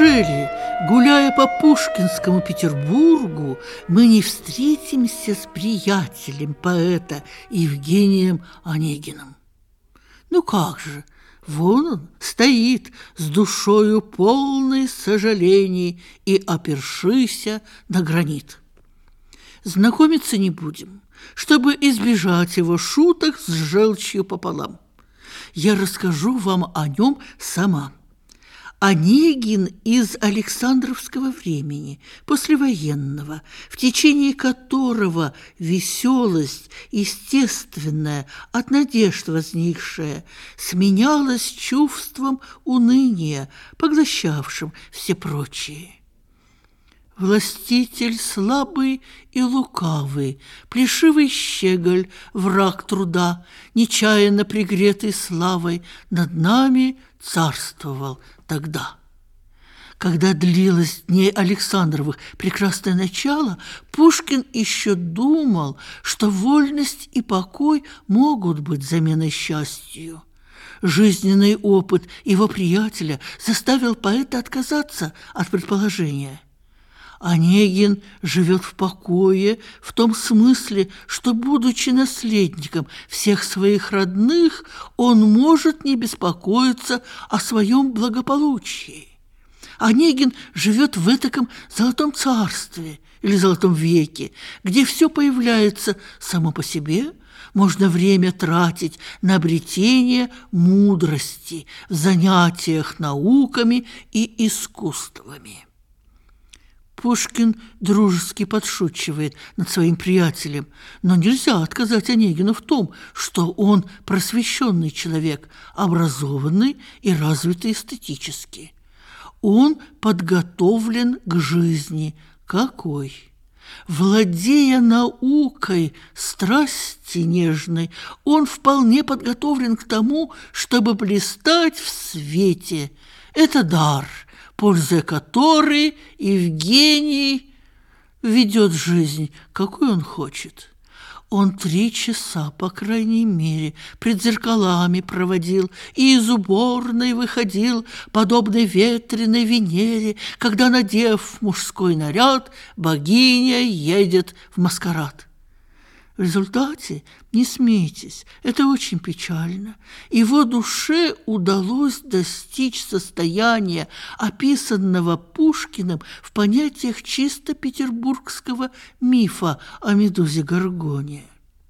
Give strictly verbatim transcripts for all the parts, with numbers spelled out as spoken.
Неужели, гуляя по Пушкинскому Петербургу, мы не встретимся с приятелем поэта Евгением Онегиным? Ну как же, вон он стоит с душою полной сожалений и опершися на гранит. Знакомиться не будем, чтобы избежать его шуток с желчью пополам. Я расскажу вам о нем сама. Онегин из Александровского времени, послевоенного, в течение которого веселость, естественная, от надежд возникшая, сменялась чувством уныния, поглощавшим все прочие. Властитель слабый и лукавый, плешивый щеголь, враг труда, нечаянно пригретый славой, над нами царствовал тогда. Когда длилось дней Александровых прекрасное начало, Пушкин еще думал, что вольность и покой могут быть заменой счастью. Жизненный опыт его приятеля заставил поэта отказаться от предположения. Онегин живет в покое в том смысле, что, будучи наследником всех своих родных, он может не беспокоиться о своем благополучии. Онегин живет в этаком золотом царстве или золотом веке, где все появляется само по себе, можно время тратить на обретение мудрости в занятиях науками и искусствами. Пушкин дружески подшучивает над своим приятелем, но нельзя отказать Онегину в том, что он просвещенный человек, образованный и развитый эстетически. Он подготовлен к жизни. Какой? Владея наукой страсти нежной, он вполне подготовлен к тому, чтобы блистать в свете. Это дар, пользуя которой Евгений ведет жизнь, какой он хочет. Он три часа, по крайней мере, пред зеркалами проводил и из уборной выходил, подобной ветреной Венере, когда, надев мужской наряд, богиня едет в маскарад. В результате, не смейтесь, это очень печально. Его душе удалось достичь состояния, описанного Пушкиным в понятиях чисто петербургского мифа о медузе Горгоне.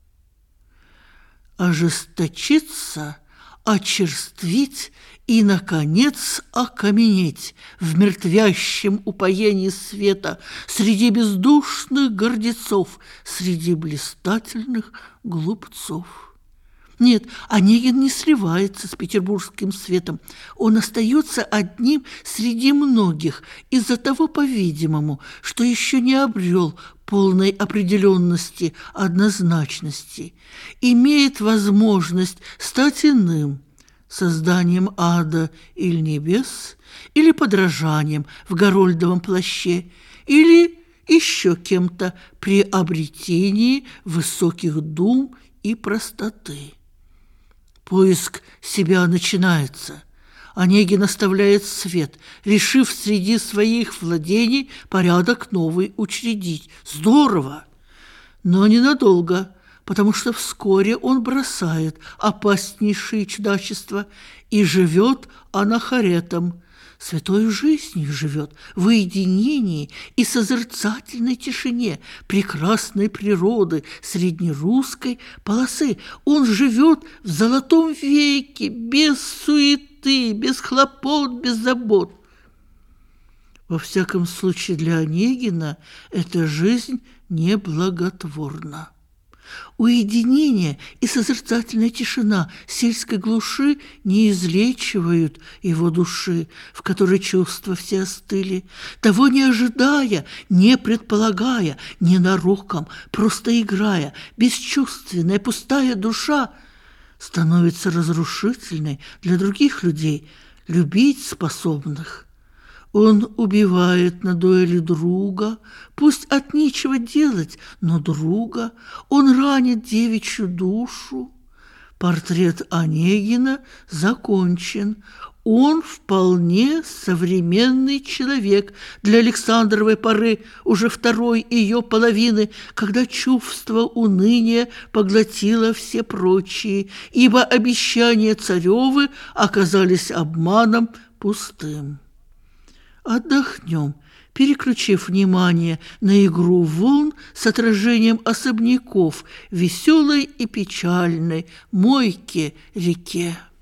Ожесточиться, очерствить и, наконец, окаменеть в мертвящем упоении света среди бездушных гордецов, среди блистательных глупцов. Нет, Онегин не сливается с петербургским светом. Он остается одним среди многих из-за того, по-видимому, что еще не обрел полной определенности, однозначности, имеет возможность стать иным, созданием ада или небес, или подражанием в горольдовом плаще, или еще кем-то при обретении высоких дум и простоты. Поиск себя начинается. Онегин оставляет свет, решив среди своих владений порядок новый учредить. Здорово! Но ненадолго, потому что вскоре он бросает опаснейшие чудачества и живет анахоретом, святой жизнью живет в уединении и созерцательной тишине прекрасной природы среднерусской полосы. Он живет в золотом веке, без суеты, без хлопот, без забот. Во всяком случае, для Онегина эта жизнь неблаготворна. Уединение и созерцательная тишина сельской глуши не излечивают его души, в которой чувства все остыли. Того не ожидая, не предполагая, ненароком, просто играя, бесчувственная, пустая душа становится разрушительной для других людей, любить способных. Он убивает на дуэли друга, пусть от нечего делать, но друга. Он ранит девичью душу. Портрет Онегина закончен. Он вполне современный человек для Александровой поры, уже второй ее половины, когда чувство уныния поглотило все прочие, ибо обещания царевы оказались обманом пустым. Отдохнем, переключив внимание на игру волн с отражением особняков, веселой и печальной Мойке-реке.